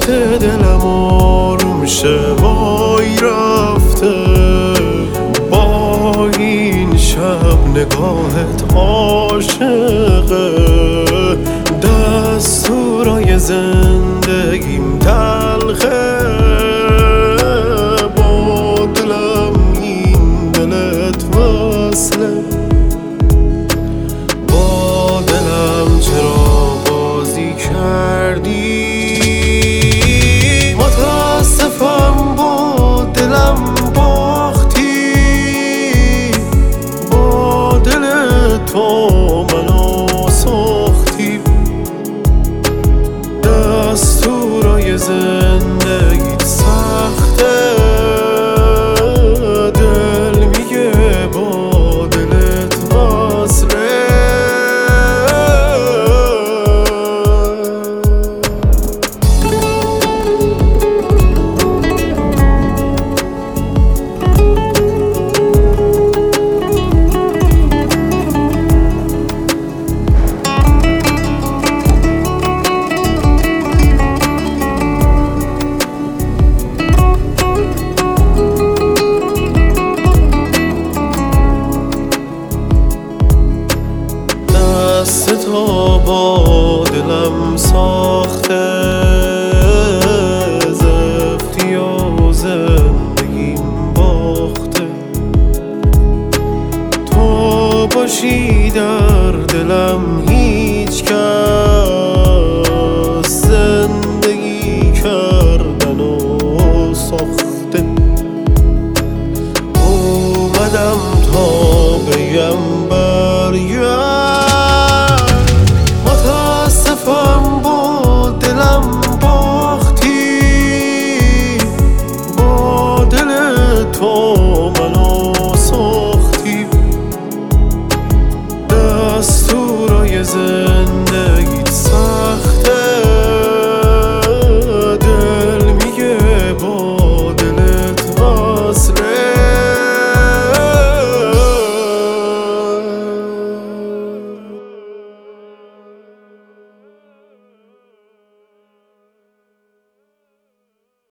وقت دلم آروم شه وای رفته با این شب نگاهت عاشقه دستورای زندگیم تلخه با دلم این دلت وصله با دلم چرا بازی کردی متاسفم با دلم باختی با دل تو منو ساختی دستورای زندگیت سخته دل میگه با دلت وصله دست تو با دلم ساخته زفتی و زندگیم باخته تو باشی در دلم هیچ کس زندگی کردن و ساخته اومدم تا بگم برگرد با دلم باختی با دل تو